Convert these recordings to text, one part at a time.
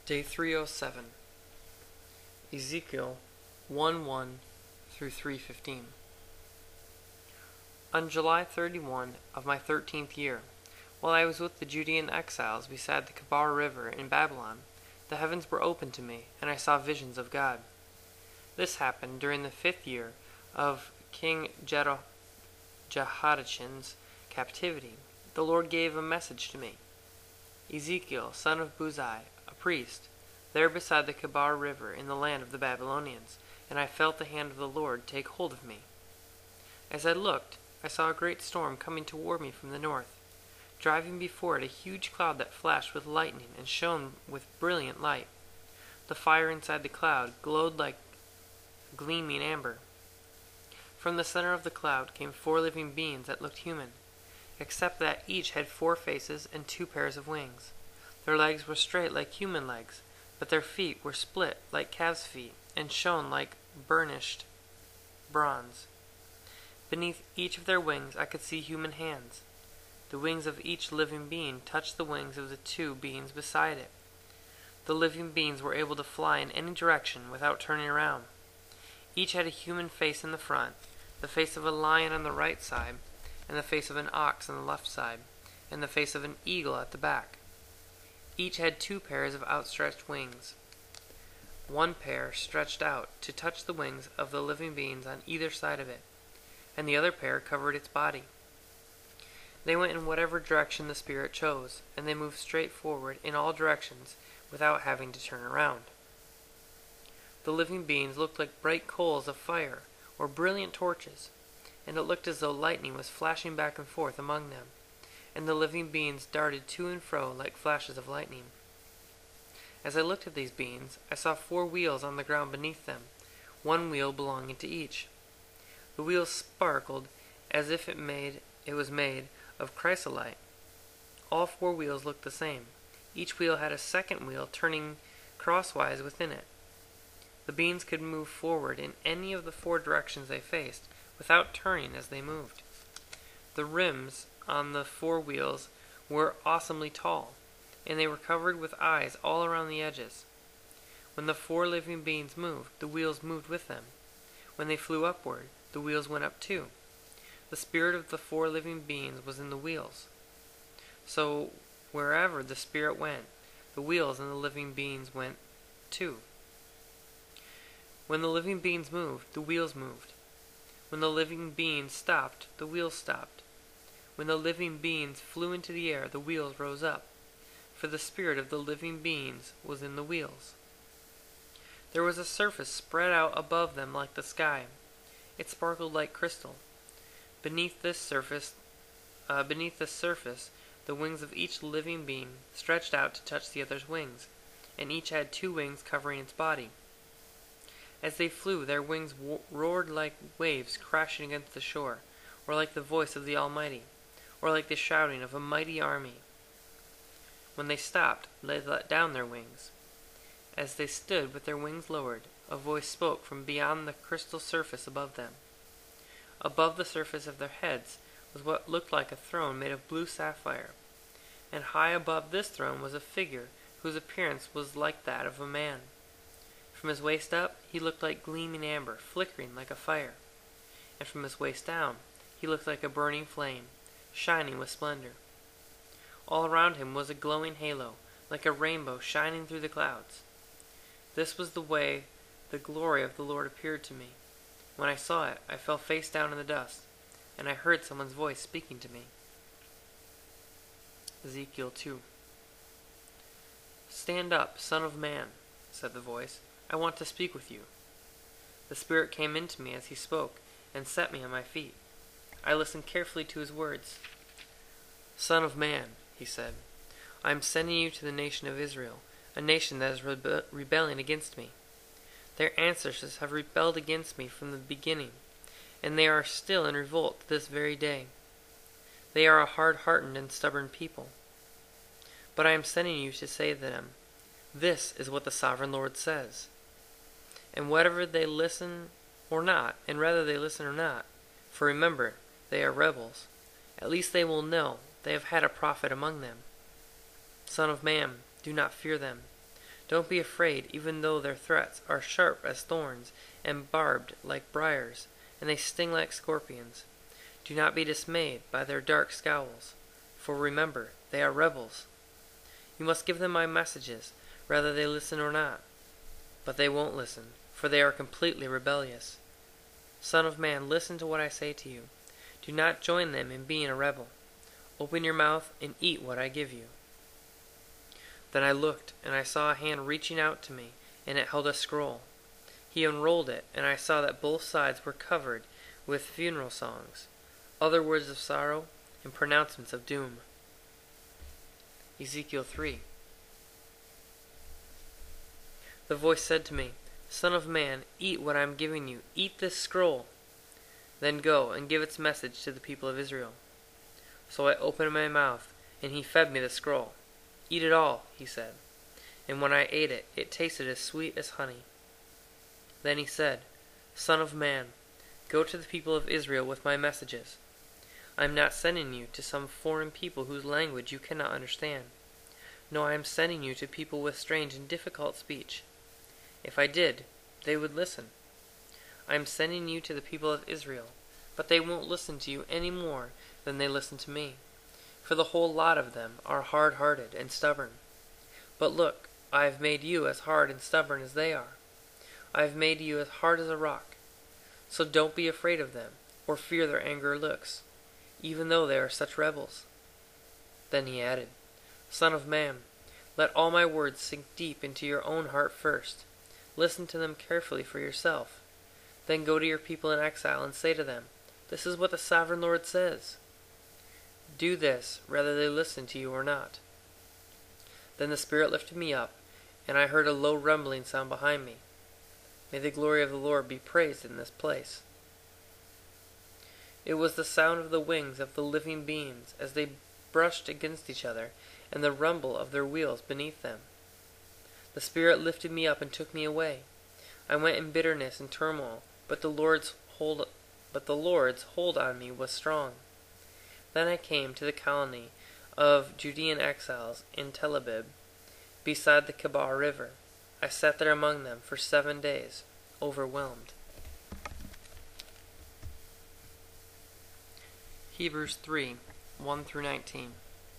Day 307, Ezekiel 1:1 through 3:15. On July 31 of my 13th year, while I was with the Judean exiles beside the Kebar River in Babylon, the heavens were opened to me, and I saw visions of God. This happened during the 5th year of King Jehoiachin's captivity. The Lord gave a message to me. Ezekiel, son of Buzi, a priest, there beside the Kebar River in the land of the Babylonians, and I felt the hand of the Lord take hold of me. As I looked, I saw a great storm coming toward me from the north, driving before it a huge cloud that flashed with lightning and shone with brilliant light. The fire inside the cloud glowed like gleaming amber. From the center of the cloud came 4 living beings that looked human, except that each had 4 faces and 2 pairs of wings. Their legs were straight like human legs, but their feet were split like calves' feet and shone like burnished bronze. Beneath each of their wings I could see human hands. The wings of each living being touched the wings of the 2 beings beside it. The living beings were able to fly in any direction without turning around. Each had a human face in the front, the face of a lion on the right side, and the face of an ox on the left side, and the face of an eagle at the back. Each had 2 pairs of outstretched wings. One pair stretched out to touch the wings of the living beings on either side of it, and the other pair covered its body. They went in whatever direction the Spirit chose, and they moved straight forward in all directions without having to turn around. The living beings looked like bright coals of fire or brilliant torches, and it looked as though lightning was flashing back and forth among them, and the living beings darted to and fro like flashes of lightning. As I looked at these beings, I saw 4 wheels on the ground beneath them, 1 wheel belonging to each. The wheels sparkled as if it was made of chrysolite. All 4 wheels looked the same. Each wheel had a second wheel turning crosswise within it. The beings could move forward in any of the 4 directions they faced, without turning as they moved. The rims on the 4 wheels were awesomely tall, and they were covered with eyes all around the edges. When the 4 living beings moved, the wheels moved with them. When they flew upward, the wheels went up too. The spirit of the 4 living beings was in the wheels. So wherever the Spirit went, the wheels and the living beings went too. When the living beings moved, the wheels moved. When the living beings stopped, the wheels stopped. When the living beings flew into the air, the wheels rose up, for the spirit of the living beings was in the wheels. There was a surface spread out above them like the sky. It sparkled like crystal. Beneath the surface, the wings of each living being stretched out to touch the other's wings, and each had 2 wings covering its body. As they flew, their wings roared like waves crashing against the shore, or like the voice of the Almighty, or like the shouting of a mighty army. When they stopped, they let down their wings. As they stood with their wings lowered, a voice spoke from beyond the crystal surface above them. Above the surface of their heads was what looked like a throne made of blue sapphire, and high above this throne was a figure whose appearance was like that of a man. From his waist up, he looked like gleaming amber, flickering like a fire, and from his waist down, he looked like a burning flame, shining with splendor. All around him was a glowing halo, like a rainbow shining through the clouds. This was the way the glory of the Lord appeared to me. When I saw it, I fell face down in the dust, and I heard someone's voice speaking to me. Ezekiel 2. "Stand up, Son of Man," said the voice. "I want to speak with you." The Spirit came into me as he spoke, and set me on my feet. I listened carefully to his words. "Son of man," he said, "I am sending you to the nation of Israel, a nation that is rebelling against me. Their ancestors have rebelled against me from the beginning, and they are still in revolt to this very day. They are a hard-hearted and stubborn people. But I am sending you to say to them, 'This is what the Sovereign Lord says.' And whether they listen or not, for remember, they are rebels, at least they will know they have had a prophet among them. Son of man, do not fear them. Don't be afraid, even though their threats are sharp as thorns and barbed like briars, and they sting like scorpions. Do not be dismayed by their dark scowls, for remember, they are rebels. You must give them my messages, whether they listen or not. But they won't listen, for they are completely rebellious. Son of man, listen to what I say to you. Do not join them in being a rebel. Open your mouth and eat what I give you." Then I looked, and I saw a hand reaching out to me, and it held a scroll. He unrolled it, and I saw that both sides were covered with funeral songs, other words of sorrow, and pronouncements of doom. Ezekiel 3. The voice said to me, "Son of man, eat what I am giving you. Eat this scroll. Then go and give its message to the people of Israel." So I opened my mouth, and he fed me the scroll. "Eat it all," he said. And when I ate it, it tasted as sweet as honey. Then he said, "Son of man, go to the people of Israel with my messages. I am not sending you to some foreign people whose language you cannot understand. No, I am sending you to people with strange and difficult speech. If I did, they would listen. I am sending you to the people of Israel, but they won't listen to you any more than they listen to me, for the whole lot of them are hard-hearted and stubborn. But look, I have made you as hard and stubborn as they are. I have made you as hard as a rock. So don't be afraid of them, or fear their angry looks, even though they are such rebels." Then he added, "Son of man, let all my words sink deep into your own heart first. Listen to them carefully for yourself. Then go to your people in exile and say to them, 'This is what the Sovereign Lord says.' Do this, whether they listen to you or not." Then the Spirit lifted me up, and I heard a low rumbling sound behind me. May the glory of the Lord be praised in this place. It was the sound of the wings of the living beings as they brushed against each other, and the rumble of their wheels beneath them. The Spirit lifted me up and took me away. I went in bitterness and turmoil, but the Lord's hold on me was strong. Then I came to the colony of Judean exiles in Tel Abib, beside the Kebar River. I sat there among them for 7 days, overwhelmed. Hebrews 3, 1-19.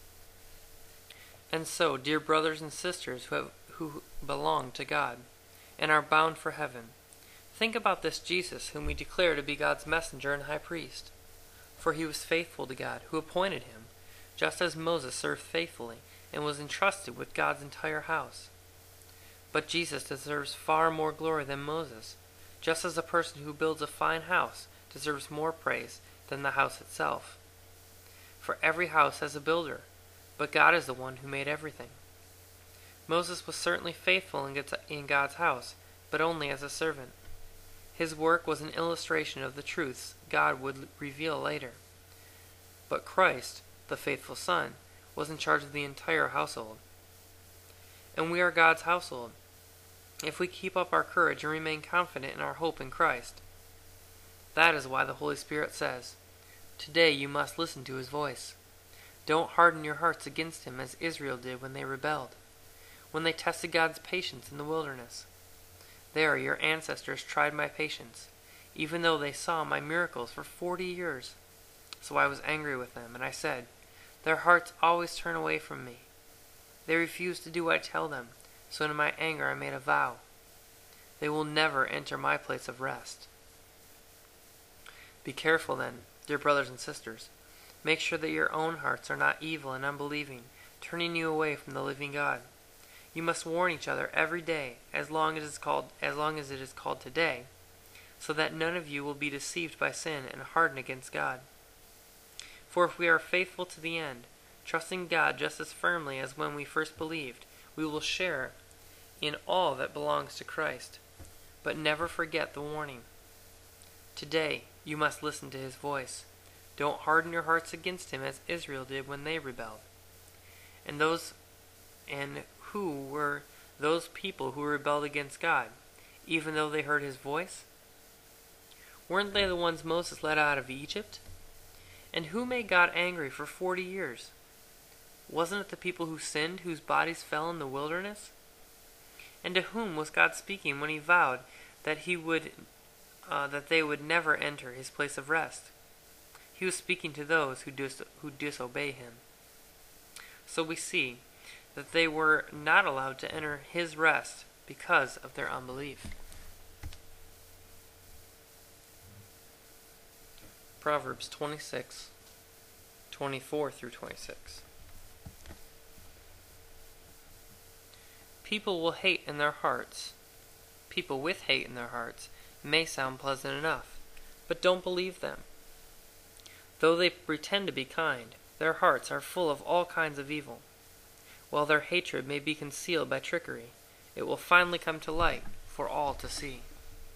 And so, dear brothers and sisters who belong to God, and are bound for heaven, think about this Jesus whom we declare to be God's messenger and high priest. For he was faithful to God, who appointed him, just as Moses served faithfully, and was entrusted with God's entire house. But Jesus deserves far more glory than Moses, just as a person who builds a fine house deserves more praise than the house itself. For every house has a builder, but God is the one who made everything. Moses was certainly faithful in God's house, but only as a servant. His work was an illustration of the truths God would reveal later. But Christ, the faithful Son, was in charge of the entire household. And we are God's household, if we keep up our courage and remain confident in our hope in Christ. That is why the Holy Spirit says, "Today you must listen to his voice. Don't harden your hearts against him as Israel did when they rebelled, when they tested God's patience in the wilderness. There your ancestors tried my patience, even though they saw my miracles for 40 years. So I was angry with them, and I said, 'Their hearts always turn away from me. They refuse to do what I tell them, so in my anger I made a vow. They will never enter my place of rest.' Be careful then, dear brothers and sisters. Make sure that your own hearts are not evil and unbelieving, turning you away from the living God. You must warn each other every day, as long as it is called today, so that none of you will be deceived by sin and harden against God. For if we are faithful to the end, trusting God just as firmly as when we first believed, we will share in all that belongs to Christ. But never forget the warning. Today you must listen to his voice. Don't harden your hearts against him as Israel did when they rebelled. And who were those people who rebelled against God, even though they heard his voice? Weren't they the ones Moses led out of Egypt? And who made God angry for 40 years? Wasn't it the people who sinned, whose bodies fell in the wilderness? And to whom was God speaking when he vowed that they would never enter his place of rest? He was speaking to those who disobey him. So we see that they were not allowed to enter his rest because of their unbelief. Proverbs 26:24 through 26. People will hate in their hearts. People with hate in their hearts may sound pleasant enough, but don't believe them. Though they pretend to be kind, their hearts are full of all kinds of evil. While their hatred may be concealed by trickery, it will finally come to light for all to see.